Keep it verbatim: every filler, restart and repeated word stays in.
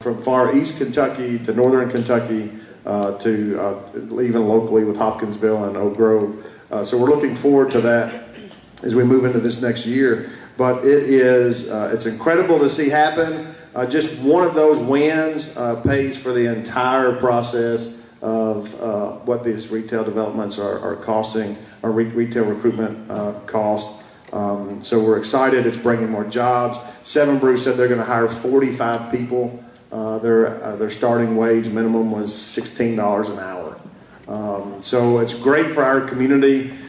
from far east Kentucky to northern Kentucky uh, to uh, even locally with Hopkinsville and Oak Grove. Uh, so we're looking forward to that as we move into this next year. But it is, uh, it's incredible to see happen. Uh, just one of those wins uh, pays for the entire process of uh, what these retail developments are, are costing, or re retail recruitment uh, cost. Um, so we're excited. It's bringing more jobs. Seven Brew said they're going to hire forty-five people. Uh, their uh, their starting wage minimum was sixteen dollars an hour. Um, so it's great for our community.